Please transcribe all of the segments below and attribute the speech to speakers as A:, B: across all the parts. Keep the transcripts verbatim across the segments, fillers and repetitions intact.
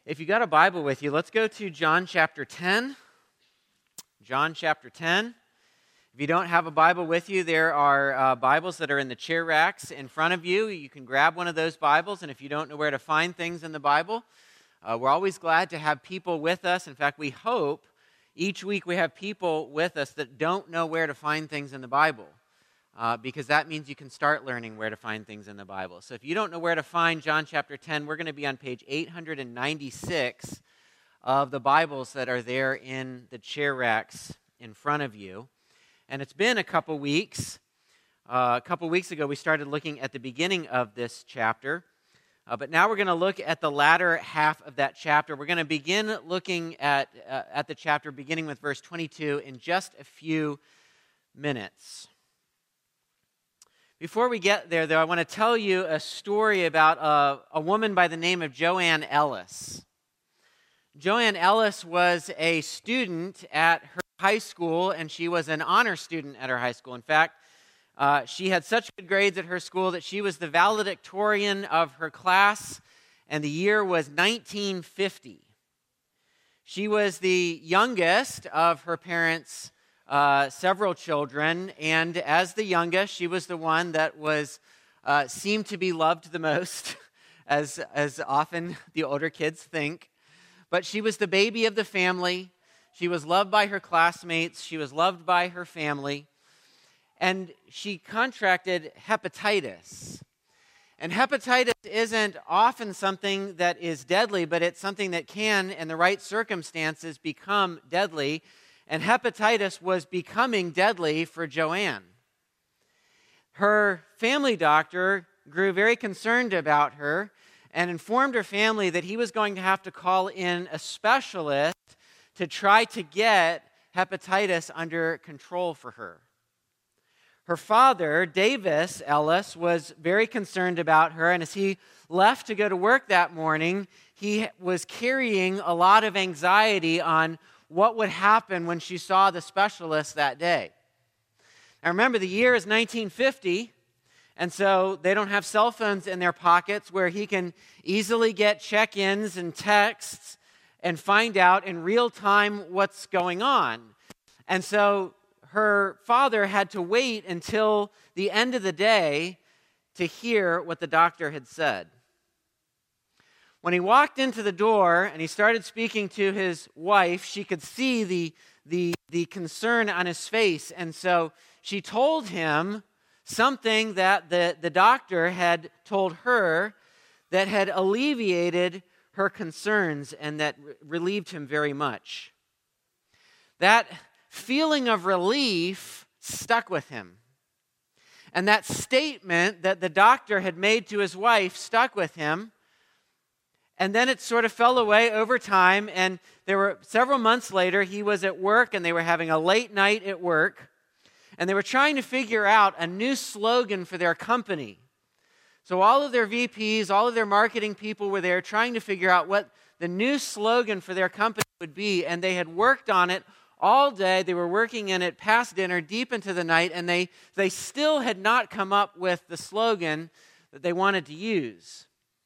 A: If you got a Bible with you, let's go to John chapter ten. John chapter ten. If you don't have a Bible with you, there are uh, Bibles that are in the chair racks in front of you. You can grab one of those Bibles, and if you don't know where to find things in the Bible, uh, we're always glad to have people with us. In fact, we hope each week we have people with us that don't know where to find things in the Bible. Uh, because that means you can start learning where to find things in the Bible. So if you don't know where to find John chapter ten, we're going to be on page eight hundred ninety-six of the Bibles that are there in the chair racks in front of you. And it's been a couple weeks. Uh, a couple weeks ago, we started looking at the beginning of this chapter. Uh, but now we're going to look at the latter half of that chapter. We're going to begin looking at, uh, at the chapter beginning with verse twenty-two in just a few minutes. Before we get there, though, I want to tell you a story about a, a woman by the name of Joanne Ellis. Joanne Ellis was a student at her high school, and she was an honor student at her high school. In fact, uh, she had such good grades at her school that she was the valedictorian of her class, and the year was nineteen fifty. She was the youngest of her parents' Uh, several children, and as the youngest, she was the one that was uh, seemed to be loved the most, as as often the older kids think. But she was the baby of the family. She was loved by her classmates. She was loved by her family, and she contracted hepatitis. And hepatitis isn't often something that is deadly, but it's something that can, in the right circumstances, become deadly. And hepatitis was becoming deadly for Joanne. Her family doctor grew very concerned about her and informed her family that he was going to have to call in a specialist to try to get hepatitis under control for her. Her father, Davis Ellis, was very concerned about her, and as he left to go to work that morning, he was carrying a lot of anxiety on what would happen when she saw the specialist that day. Now remember, the year is nineteen fifty, and so they don't have cell phones in their pockets where he can easily get check-ins and texts and find out in real time what's going on. And so her father had to wait until the end of the day to hear what the doctor had said. When he walked into the door and he started speaking to his wife, she could see the, the, the concern on his face. And so she told him something that the, the doctor had told her that had alleviated her concerns and that re- relieved him very much. That feeling of relief stuck with him. And that statement that the doctor had made to his wife stuck with him. And then it sort of fell away over time, and there were several months later, he was at work, and they were having a late night at work, and they were trying to figure out a new slogan for their company. So all of their V Ps, all of their marketing people were there trying to figure out what the new slogan for their company would be, and they had worked on it all day. They were working in it past dinner, deep into the night, and they, they still had not come up with the slogan that they wanted to use.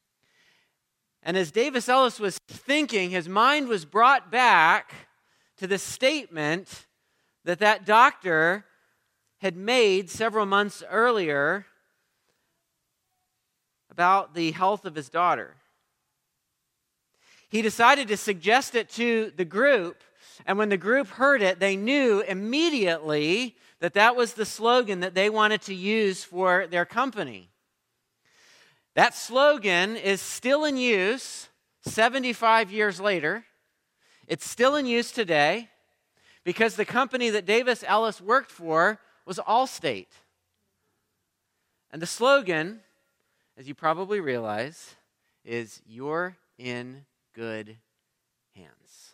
A: And as Davis Ellis was thinking, his mind was brought back to the statement that that doctor had made several months earlier about the health of his daughter. He decided to suggest it to the group, and when the group heard it, they knew immediately that that was the slogan that they wanted to use for their company. That slogan is still in use seventy-five years later. It's still in use today because the company that Davis Ellis worked for was Allstate. And the slogan, as you probably realize, is "You're in good hands."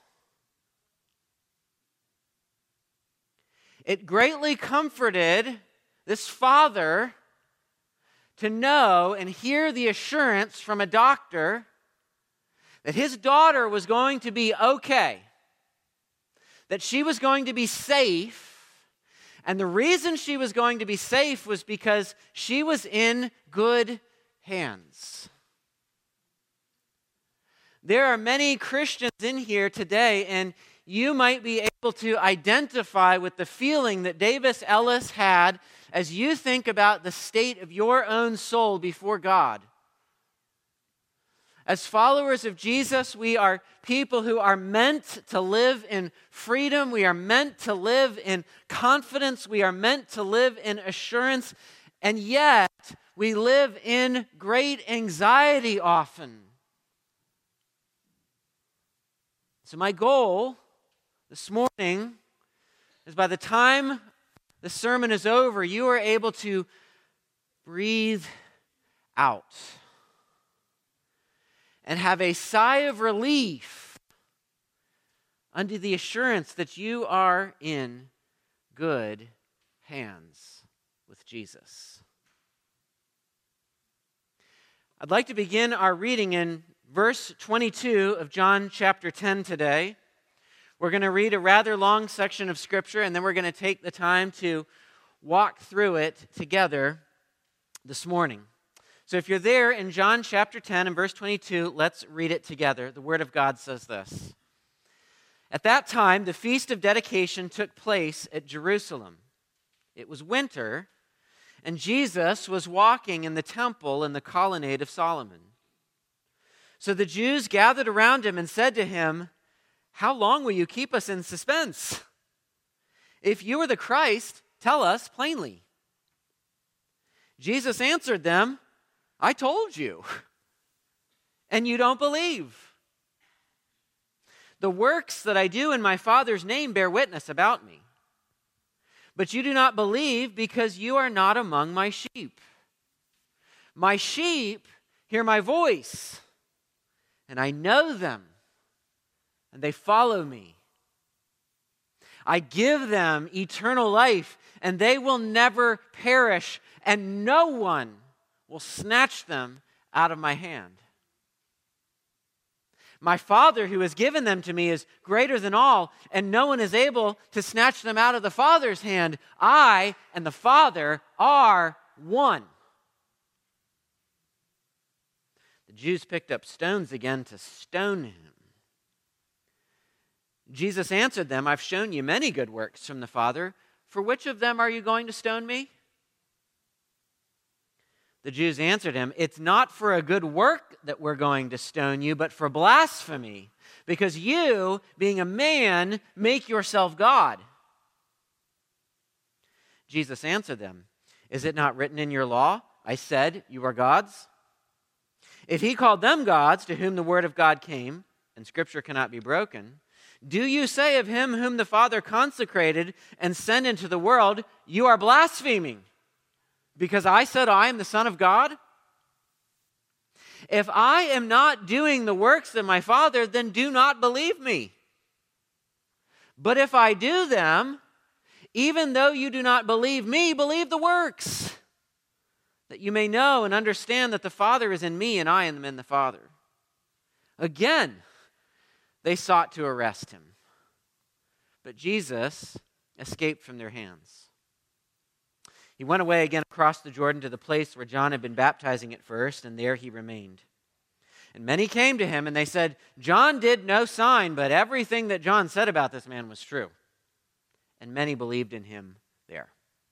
A: It greatly comforted this father to know and hear the assurance from a doctor that his daughter was going to be okay, that she was going to be safe, and the reason she was going to be safe was because she was in good hands. There are many Christians in here today, and you might be able to identify with the feeling that Davis Ellis had as you think about the state of your own soul before God. As followers of Jesus, we are people who are meant to live in freedom. We are meant to live in confidence. We are meant to live in assurance. And yet, we live in great anxiety often. So my goal this morning is by the time the sermon is over, you are able to breathe out and have a sigh of relief under the assurance that you are in good hands with Jesus. I'd like to begin our reading in verse twenty-two of John chapter ten today. We're going to read a rather long section of Scripture, and then we're going to take the time to walk through it together this morning. So if you're there in John chapter ten and verse twenty-two, let's read it together. The Word of God says this. At that time, the Feast of Dedication took place at Jerusalem. It was winter, and Jesus was walking in the temple in the colonnade of Solomon. So the Jews gathered around him and said to him, "How long will you keep us in suspense? If you are the Christ, tell us plainly." Jesus answered them, "I told you, and you don't believe. The works that I do in my Father's name bear witness about me. But you do not believe because you are not among my sheep. My sheep hear my voice, and I know them, and they follow me. I give them eternal life, and they will never perish, and no one will snatch them out of my hand. My Father who has given them to me is greater than all, and no one is able to snatch them out of the Father's hand. I and the Father are one." The Jews picked up stones again to stone him. Jesus answered them, "I've shown you many good works from the Father. For which of them are you going to stone me?" The Jews answered him, "It's not for a good work that we're going to stone you, but for blasphemy, because you, being a man, make yourself God." Jesus answered them, "Is it not written in your law, I said, you are gods? If he called them gods, to whom the word of God came, and Scripture cannot be broken, do you say of him whom the Father consecrated and sent into the world, you are blaspheming, because I said I am the Son of God? If I am not doing the works of my Father, then do not believe me. But if I do them, even though you do not believe me, believe the works, that you may know and understand that the Father is in me and I am in the Father." Again, they sought to arrest him, but Jesus escaped from their hands. He went away again across the Jordan to the place where John had been baptizing at first, and there he remained. And many came to him, and they said, "John did no sign, but everything that John said about this man was true." And many believed in him there.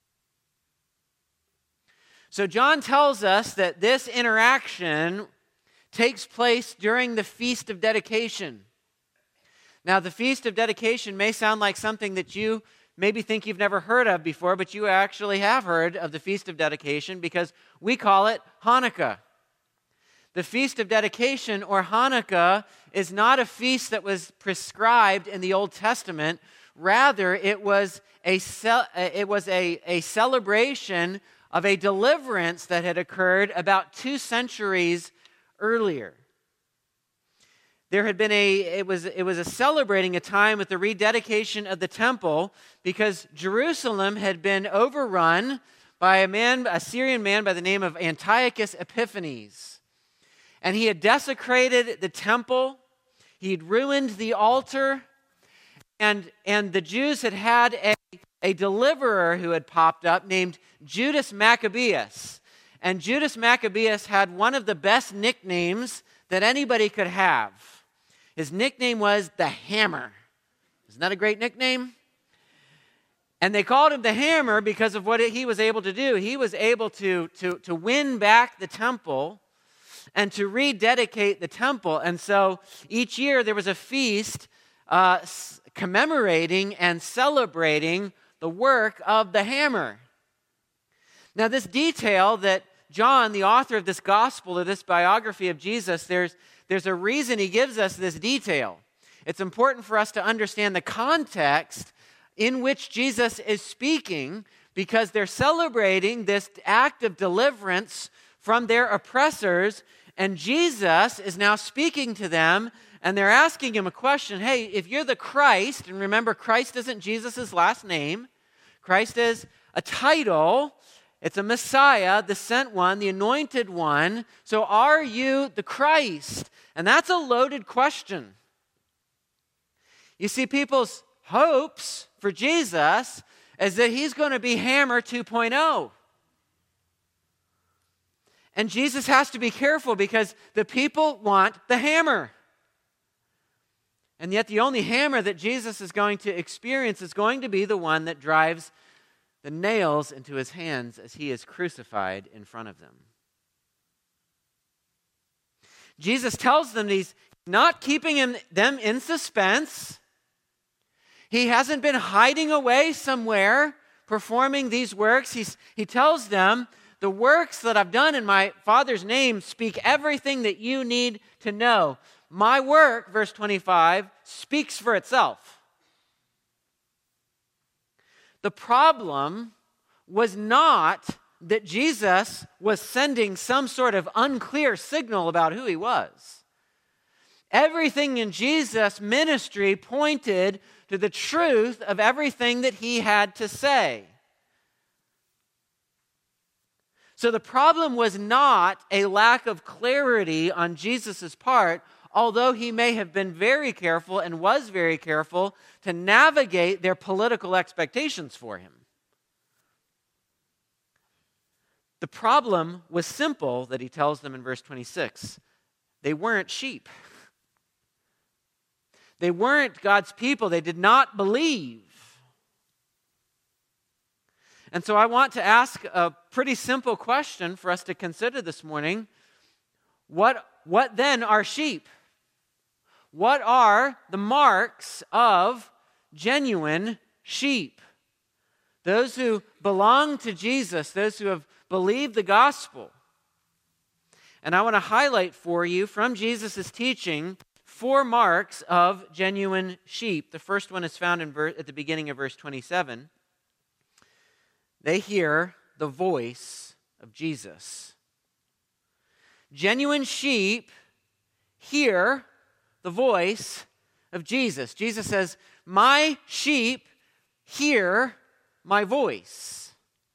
A: So John tells us that this interaction takes place during the Feast of Dedication. Now, the Feast of Dedication may sound like something that you maybe think you've never heard of before, but you actually have heard of the Feast of Dedication because we call it Hanukkah. The Feast of Dedication, or Hanukkah, is not a feast that was prescribed in the Old Testament. Rather, it was a ce- it was a, a celebration of a deliverance that had occurred about two centuries earlier. There had been a, it was, it was a celebrating a time with the rededication of the temple because Jerusalem had been overrun by a man, a Syrian man by the name of Antiochus Epiphanes. And he had desecrated the temple, he had ruined the altar, and, and the Jews had had a, a deliverer who had popped up named Judas Maccabeus. And Judas Maccabeus had one of the best nicknames that anybody could have. His nickname was the Hammer. Isn't that a great nickname? And they called him the Hammer because of what he was able to do. He was able to, to, to win back the temple and to rededicate the temple. And so each year there was a feast uh, commemorating and celebrating the work of the hammer. Now, this detail that John, the author of this gospel, of this biography of Jesus, there's, there's a reason he gives us this detail. It's important for us to understand the context in which Jesus is speaking, because they're celebrating this act of deliverance from their oppressors, and Jesus is now speaking to them, and they're asking him a question. Hey, if you're the Christ, and remember, Christ isn't Jesus' last name. Christ is a title. It's a Messiah, the sent one, the anointed one. So are you the Christ? And that's a loaded question. You see, people's hopes for Jesus is that he's going to be Hammer two point oh. And Jesus has to be careful because the people want the hammer. And yet the only hammer that Jesus is going to experience is going to be the one that drives the nails into his hands as he is crucified in front of them. Jesus tells them he's not keeping him, them in suspense. He hasn't been hiding away somewhere performing these works. He's, he tells them, the works that I've done in my Father's name speak everything that you need to know. My work, verse twenty-five, speaks for itself. The problem was not that Jesus was sending some sort of unclear signal about who he was. Everything in Jesus' ministry pointed to the truth of everything that he had to say. So the problem was not a lack of clarity on Jesus' part, although he may have been very careful and was very careful to navigate their political expectations for him. The problem was simple that he tells them in verse twenty-six. They weren't sheep. They weren't God's people. They did not believe. And so I want to ask a pretty simple question for us to consider this morning. What, what then are sheep? What are the marks of genuine sheep? Those who belong to Jesus, those who have believed the gospel. And I want to highlight for you from Jesus' teaching four marks of genuine sheep. The first one is found in ver- at the beginning of verse twenty-seven. They hear the voice of Jesus. Genuine sheep hear the voice of Jesus. Jesus says, my sheep hear my voice.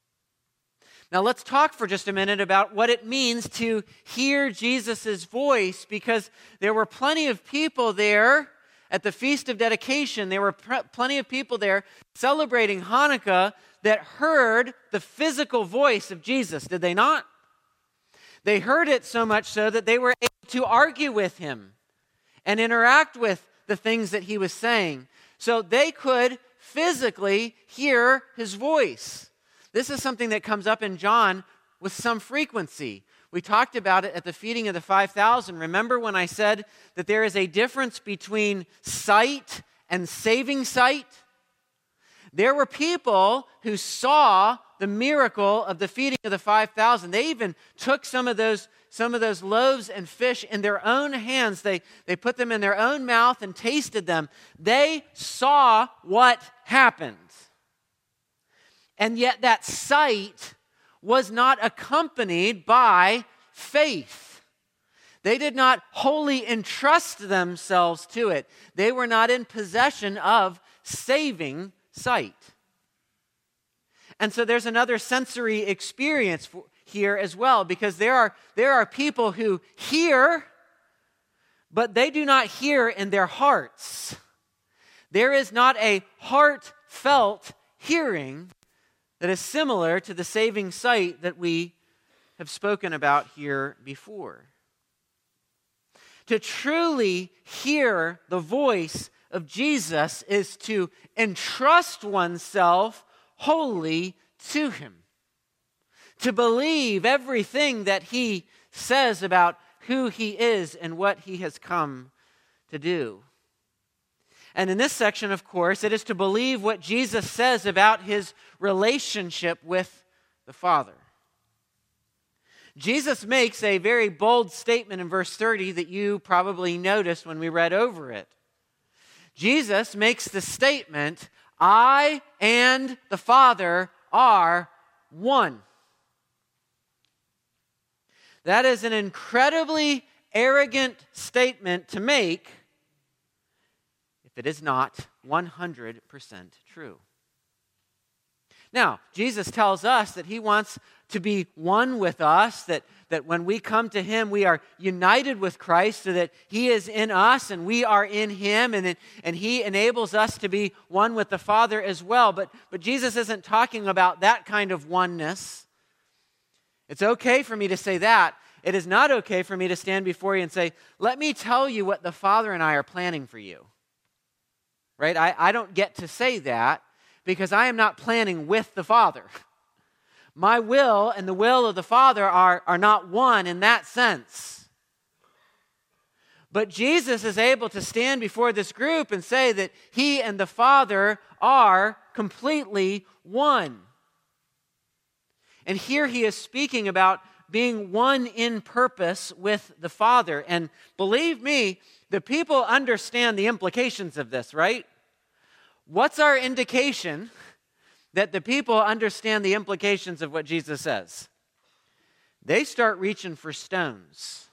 A: Now let's talk for just a minute about what it means to hear Jesus' voice, because there were plenty of people there at the Feast of Dedication. There were pr- plenty of people there celebrating Hanukkah that heard the physical voice of Jesus, did they not? They heard it so much so that they were able to argue with him and interact with the things that he was saying. So they could physically hear his voice. This is something that comes up in John with some frequency. We talked about it at the feeding of the five thousand. Remember when I said that there is a difference between sight and saving sight? There were people who saw the miracle of the feeding of the five thousand. They even took some of those, some of those loaves and fish in their own hands. They, they put them in their own mouth and tasted them. They saw what happened. And yet that sight was not accompanied by faith. They did not wholly entrust themselves to it. They were not in possession of saving sight. And so there's another sensory experience here as well, because there are, there are people who hear, but they do not hear in their hearts. There is not a heartfelt hearing that is similar to the saving sight that we have spoken about here before. To truly hear the voice of Jesus is to entrust oneself wholly to him. To believe everything that he says about who he is and what he has come to do. And in this section, of course, it is to believe what Jesus says about his relationship with the Father. Jesus makes a very bold statement in verse thirty that you probably noticed when we read over it. Jesus makes the statement, I and the Father are one. That is an incredibly arrogant statement to make if it is not one hundred percent true. Now, Jesus tells us that he wants to be one with us, that, that when we come to him, we are united with Christ so that he is in us and we are in him, and, it, and he enables us to be one with the Father as well. But, but Jesus isn't talking about that kind of oneness. It's okay for me to say that. It is not okay for me to stand before you and say, let me tell you what the Father and I are planning for you. Right? I, I don't get to say that because I am not planning with the Father. My will and the will of the Father are, are not one in that sense. But Jesus is able to stand before this group and say that he and the Father are completely one. And here he is speaking about being one in purpose with the Father. And believe me, the people understand the implications of this, right? What's our indication that the people understand the implications of what Jesus says? They start reaching for stones.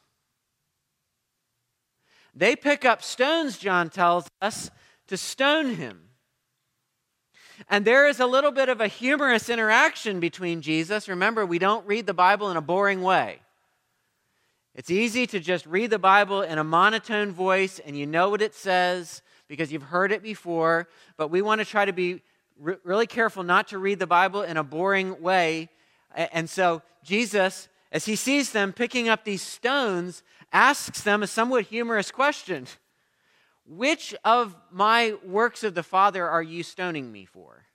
A: They pick up stones, John tells us, to stone him. And there is a little bit of a humorous interaction between Jesus. Remember, we don't read the Bible in a boring way. It's easy to just read the Bible in a monotone voice and you know what it says because you've heard it before, but we want to try to be re- really careful not to read the Bible in a boring way. And so Jesus, as he sees them picking up these stones, asks them a somewhat humorous question. Which of my works of the Father are you stoning me for?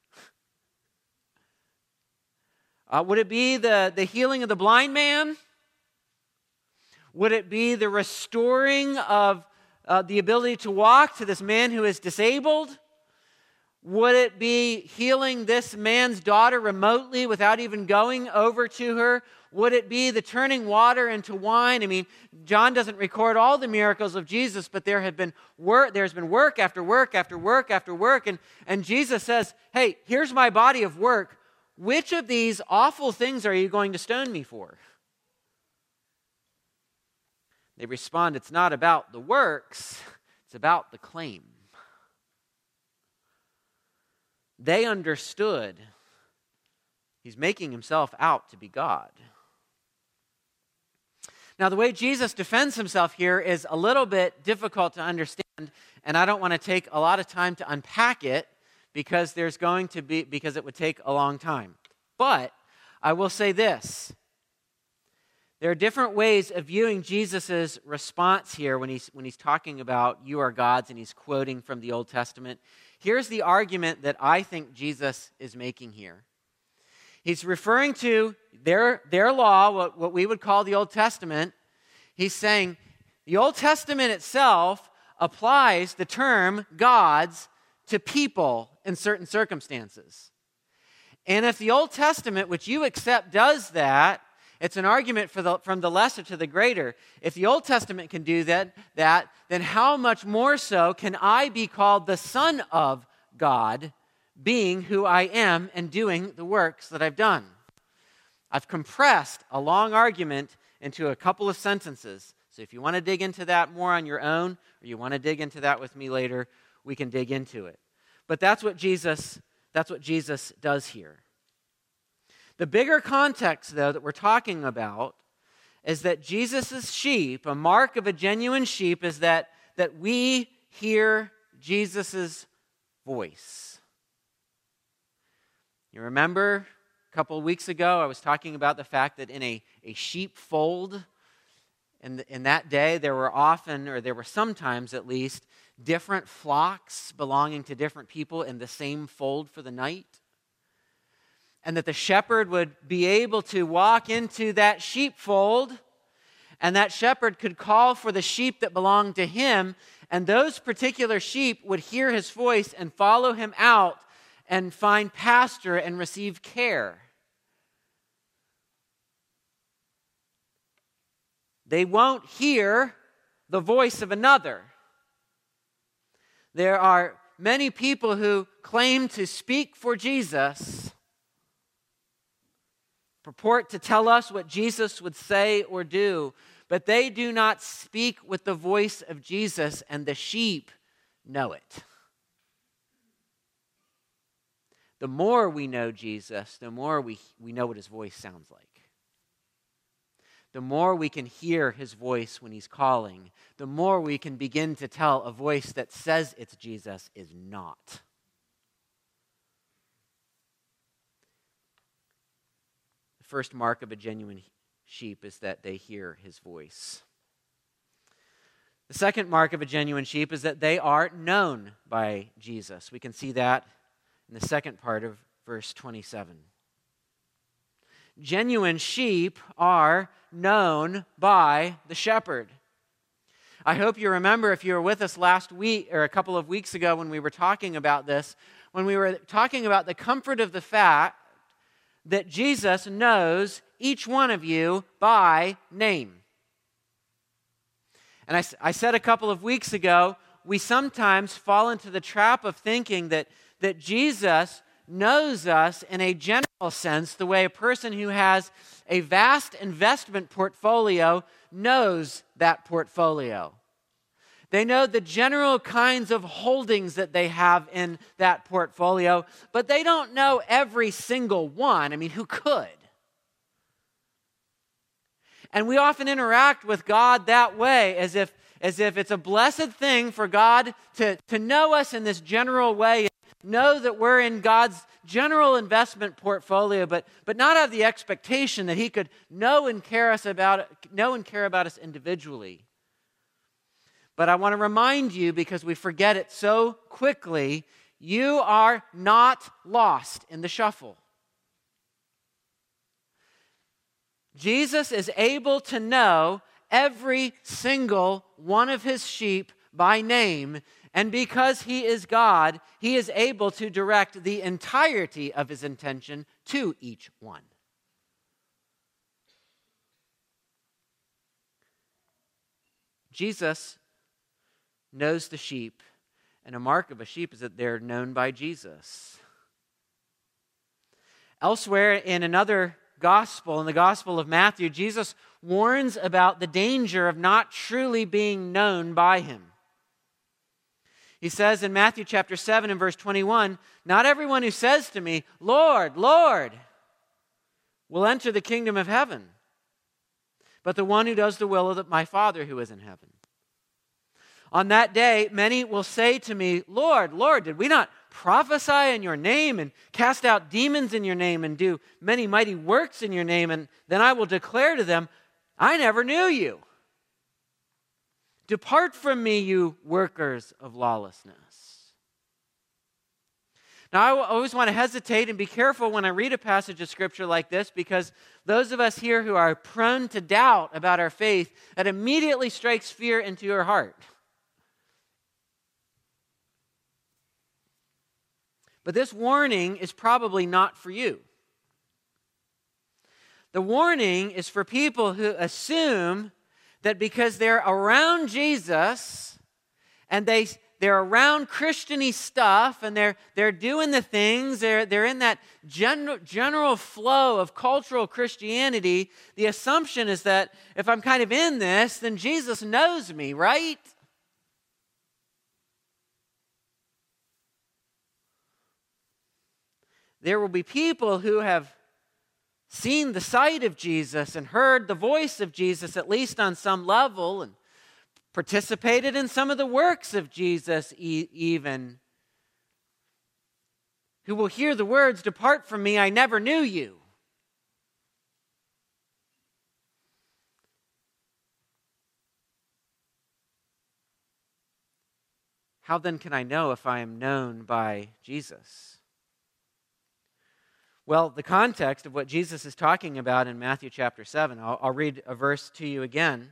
A: Uh, would it be the, the healing of the blind man? Would it be the restoring of uh, the ability to walk to this man who is disabled? Would it be healing this man's daughter remotely without even going over to her? Would it be the turning water into wine? I mean, John doesn't record all the miracles of Jesus, but there have been work, there's been work after work after work after work. And, and Jesus says, hey, here's my body of work. Which of these awful things are you going to stone me for? They respond, it's not about the works, it's about the claim. They understood he's making himself out to be God. Now, the way Jesus defends himself here is a little bit difficult to understand, and I don't want to take a lot of time to unpack it because there's going to be because it would take a long time. But I will say this. There are different ways of viewing Jesus' response here when he's, when he's talking about you are gods and he's quoting from the Old Testament. Here's the argument that I think Jesus is making here. He's referring to their, their law, what, what we would call the Old Testament. He's saying the Old Testament itself applies the term gods to people in certain circumstances. And if the Old Testament, which you accept, does that, it's an argument for the, from the lesser to the greater. If the Old Testament can do that, that, then how much more so can I be called the Son of God, being who I am and doing the works that I've done? I've compressed a long argument into a couple of sentences. So if you want to dig into that more on your own, or you want to dig into that with me later, we can dig into it. But that's what Jesus, that's what Jesus does here. The bigger context, though, that we're talking about is that Jesus' sheep, a mark of a genuine sheep, is that, that we hear Jesus' voice. You remember a couple of weeks ago, I was talking about the fact that in a, a sheepfold, In, the, in that day, there were often, or there were sometimes at least, different flocks belonging to different people in the same fold for the night. And that the shepherd would be able to walk into that sheepfold, and that shepherd could call for the sheep that belonged to him, and those particular sheep would hear his voice and follow him out and find pasture and receive care. They won't hear the voice of another. There are many people who claim to speak for Jesus, purport to tell us what Jesus would say or do, but they do not speak with the voice of Jesus, and the sheep know it. The more we know Jesus, the more we, we know what his voice sounds like. The more we can hear his voice when he's calling, the more we can begin to tell a voice that says it's Jesus is not. The first mark of a genuine sheep is that they hear his voice. The second mark of a genuine sheep is that they are known by Jesus. We can see that in the second part of verse twenty-seven. Genuine sheep are known by the shepherd. I hope you remember, if you were with us last week or a couple of weeks ago when we were talking about this, when we were talking about the comfort of the fact that Jesus knows each one of you by name. And I, I said a couple of weeks ago, we sometimes fall into the trap of thinking that, that Jesus knows us in a general sense, the way a person who has a vast investment portfolio knows that portfolio. They know the general kinds of holdings that they have in that portfolio, but they don't know every single one. I mean, who could? And we often interact with God that way, as if, as if it's a blessed thing for God to, to know us in this general way, know that we're in God's general investment portfolio, but, but not have the expectation that he could know and care us about know and care about us individually. But I want to remind you, because we forget it so quickly, you are not lost in the shuffle. Jesus is able to know every single one of his sheep by name, and because he is God, he is able to direct the entirety of his intention to each one. Jesus knows the sheep, and a mark of a sheep is that they're known by Jesus. Elsewhere in another gospel, in the Gospel of Matthew, Jesus warns about the danger of not truly being known by him. He says in Matthew chapter seven and verse twenty-one, "Not everyone who says to me, 'Lord, Lord,' will enter the kingdom of heaven, but the one who does the will of my Father who is in heaven. On that day, many will say to me, 'Lord, Lord, did we not prophesy in your name and cast out demons in your name and do many mighty works in your name?' And then I will declare to them, 'I never knew you. Depart from me, you workers of lawlessness.'" Now, I always want to hesitate and be careful when I read a passage of Scripture like this, because those of us here who are prone to doubt about our faith, that immediately strikes fear into your heart. But this warning is probably not for you. The warning is for people who assume that because they're around Jesus and they, they're around Christian-y stuff and they're, they're doing the things, they're, they're in that general, general flow of cultural Christianity, the assumption is that if I'm kind of in this, then Jesus knows me, right? There will be people who have seen the sight of Jesus and heard the voice of Jesus, at least on some level, and participated in some of the works of Jesus e- even, who will hear the words, "Depart from me, I never knew you." How then can I know if I am known by Jesus? Well, the context of what Jesus is talking about in Matthew chapter seven, I'll, I'll read a verse to you again.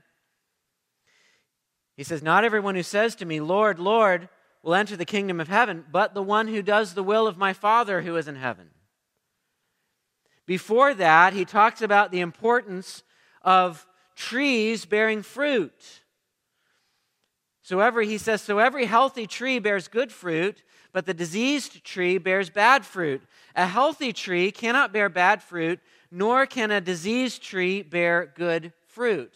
A: He says, "Not everyone who says to me, 'Lord, Lord,' will enter the kingdom of heaven, but the one who does the will of my Father who is in heaven." Before that, he talks about the importance of trees bearing fruit. So every, he says, so every healthy tree bears good fruit, but the diseased tree bears bad fruit. A healthy tree cannot bear bad fruit, nor can a diseased tree bear good fruit.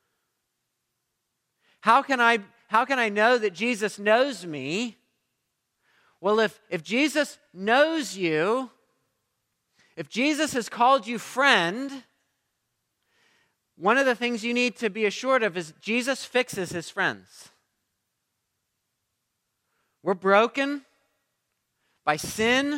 A: How can I, how can I know that Jesus knows me? Well, if, if Jesus knows you, if Jesus has called you friend, one of the things you need to be assured of is Jesus fixes his friends. We're broken by sin,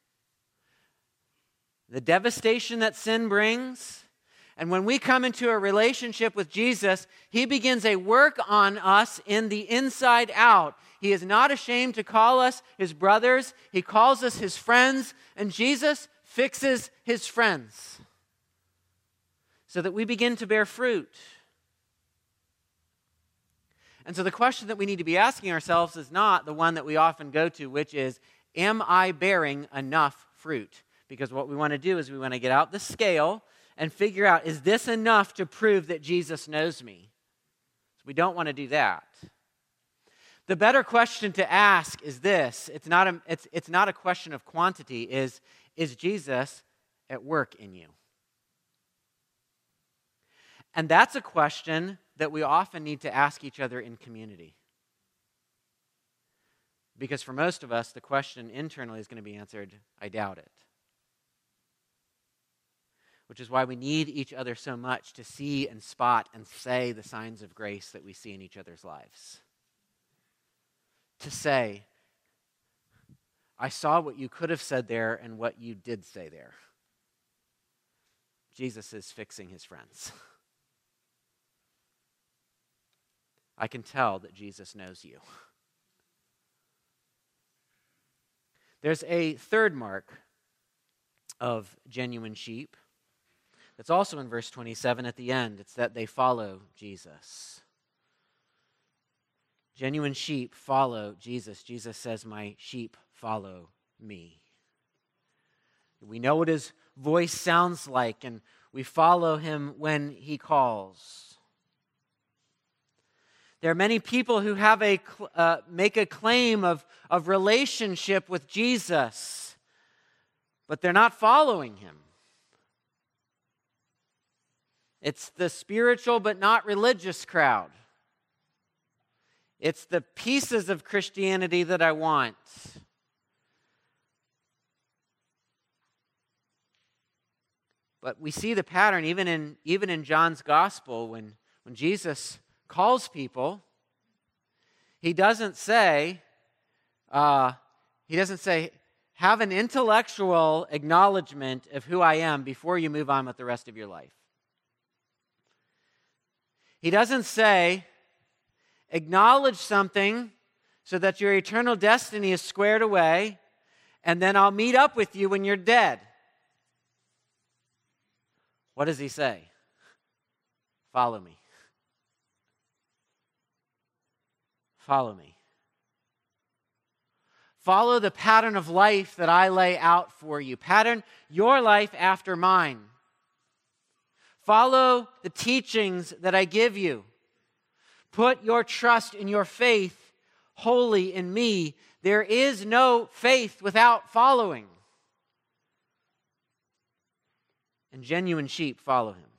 A: the devastation that sin brings. And when we come into a relationship with Jesus, he begins a work on us in the inside out. He is not ashamed to call us his brothers. He calls us his friends. And Jesus fixes his friends so that we begin to bear fruit. And so the question that we need to be asking ourselves is not the one that we often go to, which is, am I bearing enough fruit? Because what we want to do is we want to get out the scale and figure out, is this enough to prove that Jesus knows me? So we don't want to do that. The better question to ask is this. It's not a, it's, it's not a question of quantity. Is, is Jesus at work in you? And that's a question that we often need to ask each other in community. Because for most of us, the question internally is going to be answered, I doubt it. Which is why we need each other so much to see and spot and say the signs of grace that we see in each other's lives. To say, I saw what you could have said there and what you did say there. Jesus is fixing his friends. I can tell that Jesus knows you. There's a third mark of genuine sheep that's also in verse twenty-seven at the end. It's that they follow Jesus. Genuine sheep follow Jesus. Jesus says, my sheep follow me. We know what his voice sounds like, and we follow him when he calls. There are many people who have a uh, make a claim of, of relationship with Jesus, but they're not following him. It's the spiritual but not religious crowd. It's the pieces of Christianity that I want. But we see the pattern even in even in John's gospel when, when Jesus calls people. He doesn't say, uh, he doesn't say, have an intellectual acknowledgement of who I am before you move on with the rest of your life. He doesn't say, acknowledge something so that your eternal destiny is squared away, and then I'll meet up with you when you're dead. What does he say? Follow me. Follow me. Follow the pattern of life that I lay out for you. Pattern your life after mine. Follow the teachings that I give you. Put your trust and your faith wholly in me. There is no faith without following. And genuine sheep follow him.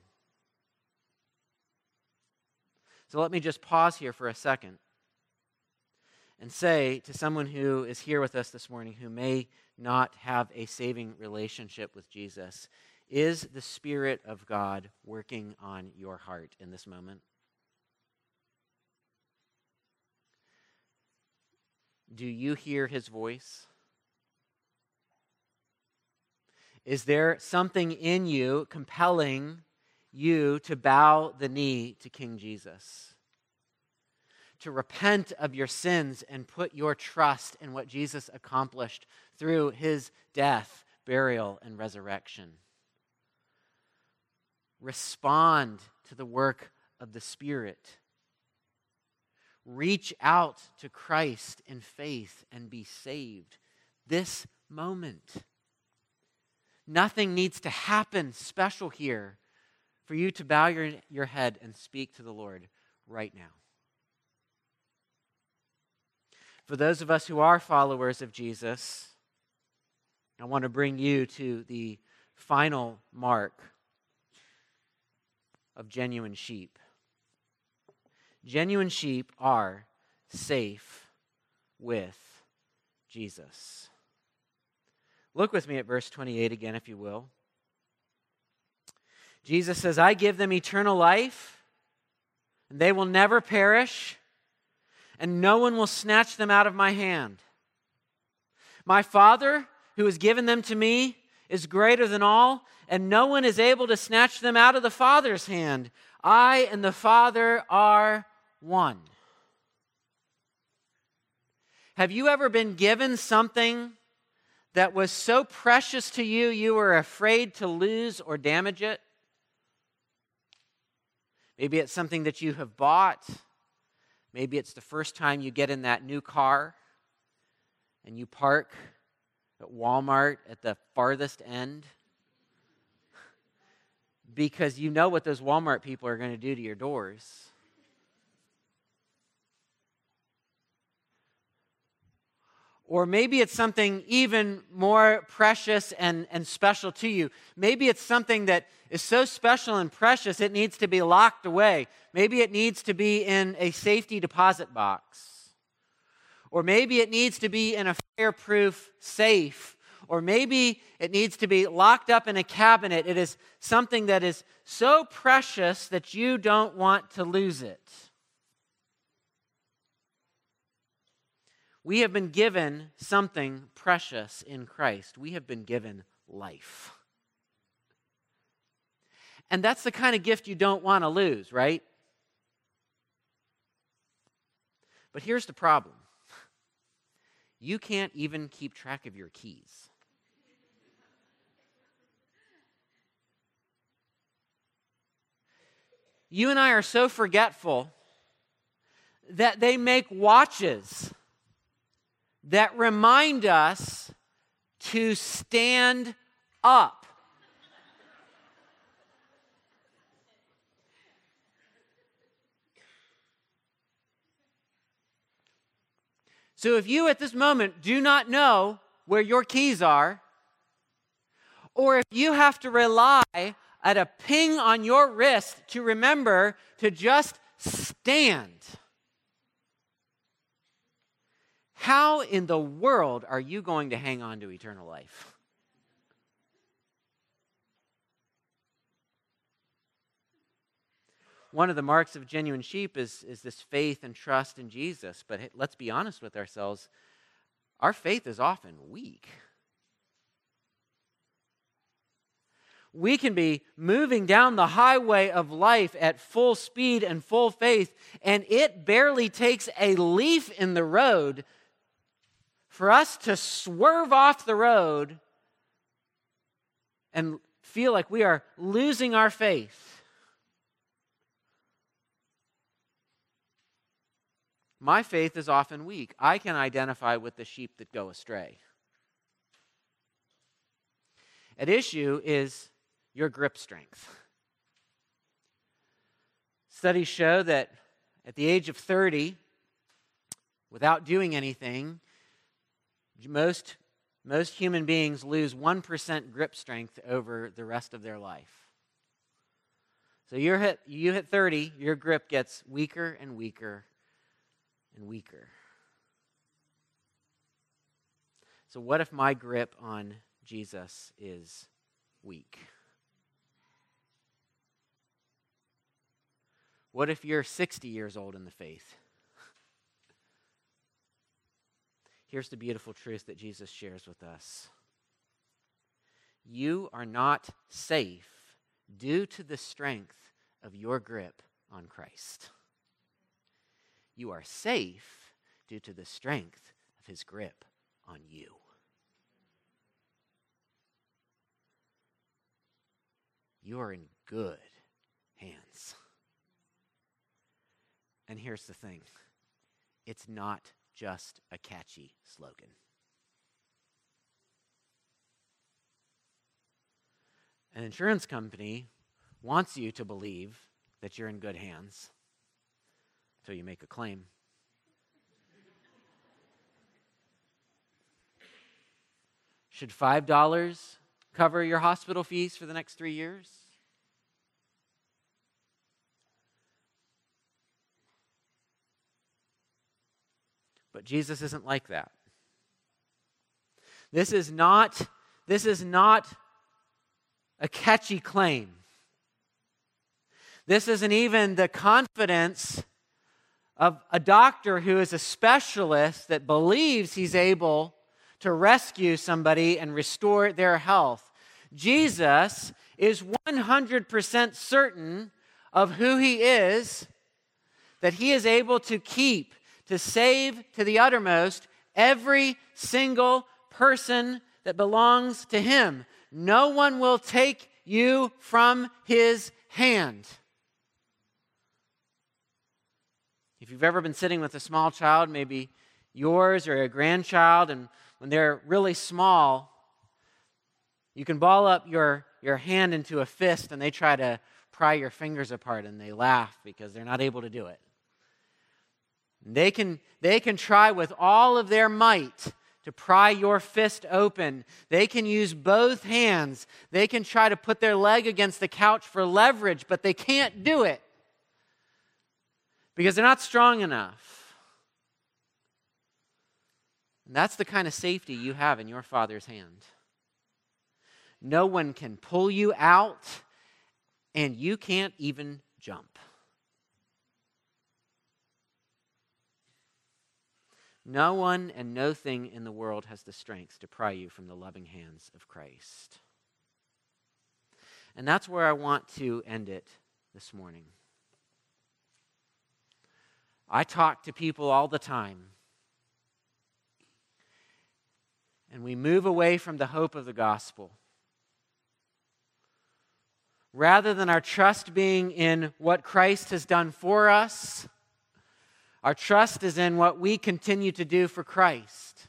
A: So let me just pause here for a second and say to someone who is here with us this morning who may not have a saving relationship with Jesus, is the Spirit of God working on your heart in this moment? Do you hear his voice? Is there something in you compelling you to bow the knee to King Jesus? to repent of your sins and put your trust in what Jesus accomplished through his death, burial, and resurrection. Respond to the work of the Spirit. Reach out to Christ in faith and be saved this moment. Nothing needs to happen special here for you to bow your, your head and speak to the Lord right now. For those of us who are followers of Jesus, I want to bring you to the final mark of genuine sheep. Genuine sheep are safe with Jesus. Look with me at verse twenty-eight again, if you will. Jesus says, I give them eternal life, and they will never perish, and no one will snatch them out of my hand. My Father, who has given them to me, is greater than all, and no one is able to snatch them out of the Father's hand. I and the Father are one. Have you ever been given something that was so precious to you, you were afraid to lose or damage it? Maybe it's something that you have bought. Maybe it's the first time you get in that new car and you park at Walmart at the farthest end because you know what those Walmart people are going to do to your doors. Or maybe it's something even more precious and, and special to you. Maybe it's something that is so special and precious it needs to be locked away. Maybe it needs to be in a safety deposit box. Or maybe it needs to be in a fireproof safe. Or maybe it needs to be locked up in a cabinet. It is something that is so precious that you don't want to lose it. We have been given something precious in Christ. We have been given life. And that's the kind of gift you don't want to lose, right? But here's the problem. You can't even keep track of your keys. You and I are so forgetful that they make watches that remind us to stand up. So if you at this moment do not know where your keys are, or if you have to rely at a ping on your wrist to remember to just stand, how in the world are you going to hang on to eternal life? One of the marks of genuine sheep is, is this faith and trust in Jesus. But hey, let's be honest with ourselves. Our faith is often weak. We can be moving down the highway of life at full speed and full faith, and it barely takes a leaf in the road for us to swerve off the road and feel like we are losing our faith. My faith is often weak. I can identify with the sheep that go astray. At issue is your grip strength. Studies show that at the age of thirty, without doing anything, most, most human beings lose one percent grip strength over the rest of their life. So you're hit, you hit thirty, your grip gets weaker and weaker and weaker. So what if my grip on Jesus is weak? What if you're sixty years old in the faith? Here's the beautiful truth that Jesus shares with us. You are not safe due to the strength of your grip on Christ. you are safe due to the strength of his grip on you. You are in good hands. And here's the thing. It's not just a catchy slogan. An insurance company wants you to believe that you're in good hands until you make a claim. Should five dollars cover your hospital fees for the next three years? But Jesus isn't like that. This is not, this is not a catchy claim. This isn't even the confidence of a doctor who is a specialist that believes he's able to rescue somebody and restore their health. Jesus is one hundred percent certain of who he is, that he is able to keep, to save to the uttermost every single person that belongs to him. No one will take you from his hand. If you've ever been sitting with a small child, maybe yours or a grandchild, and when they're really small, you can ball up your, your hand into a fist and they try to pry your fingers apart and they laugh because they're not able to do it. They can, they can try with all of their might to pry your fist open. They can use both hands. They can try to put their leg against the couch for leverage, but they can't do it because they're not strong enough. And that's the kind of safety you have in your Father's hand. No one can pull you out, and you can't even jump. No one and no thing in the world has the strength to pry you from the loving hands of Christ. And that's where I want to end it this morning. I talk to people all the time, and we move away from the hope of the gospel. Rather than our trust being in what Christ has done for us, our trust is in what we continue to do for Christ.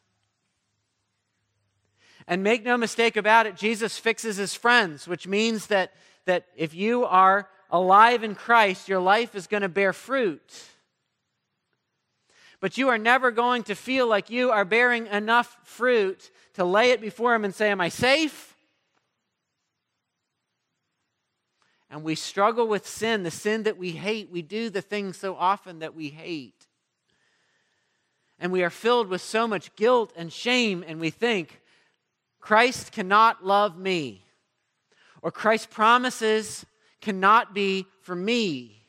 A: And make no mistake about it, Jesus fixes his friends, which means that, that if you are alive in Christ, your life is going to bear fruit. But you are never going to feel like you are bearing enough fruit to lay it before him and say, am I safe? And we struggle with sin, the sin that we hate. We do the things so often that we hate. And we are filled with so much guilt and shame, and we think, Christ cannot love me. Or Christ's promises cannot be for me.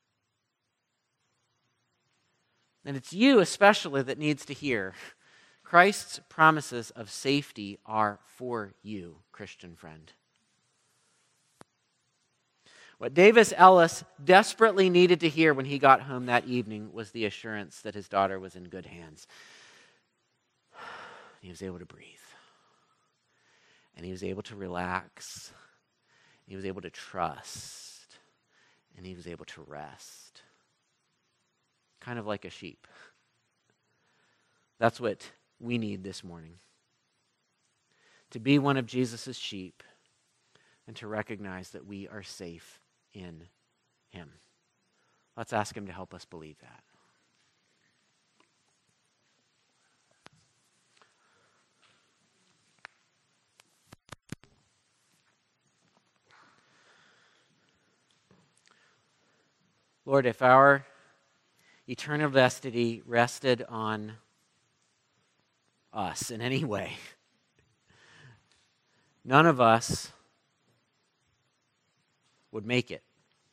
A: And it's you especially that needs to hear. Christ's promises of safety are for you, Christian friend. What Davis Ellis desperately needed to hear when he got home that evening was the assurance that his daughter was in good hands. He was able to breathe. And he was able to relax. He was able to trust. And he was able to rest. Kind of like a sheep. That's what we need this morning. To be one of Jesus' sheep and to recognize that we are safe in him. Let's ask him to help us believe that. Lord, if our eternal destiny rested on us in any way, none of us would make it.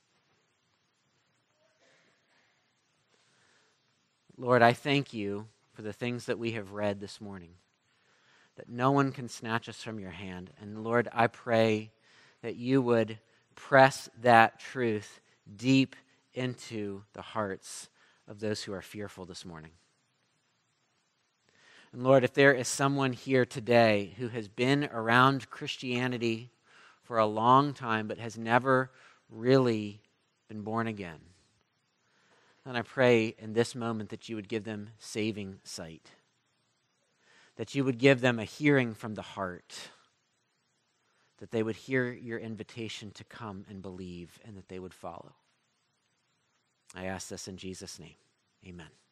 A: Lord, I thank you for the things that we have read this morning, that no one can snatch us from your hand. And Lord, I pray that you would press that truth deep into the hearts of those who are fearful this morning. And Lord, if there is someone here today who has been around Christianity for a long time but has never really been born again, then I pray in this moment that you would give them saving sight, that you would give them a hearing from the heart, that they would hear your invitation to come and believe, and that they would follow. I ask this in Jesus' name. Amen.